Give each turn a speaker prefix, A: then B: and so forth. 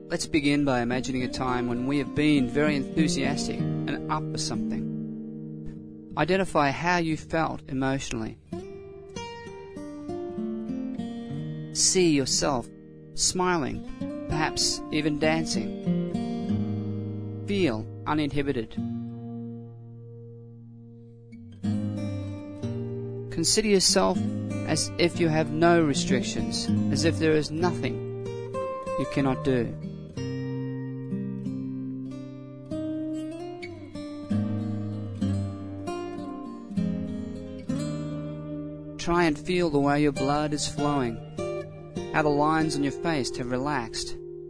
A: Let's begin by imagining a time when we have been very enthusiastic and up for something. Identify how you felt emotionally. See yourself smiling, perhaps even dancing. Feel uninhibited. Consider yourself as if you have no restrictions, as if there is nothing you cannot do. Try and feel the way your blood is flowing, how the lines on your face have relaxed,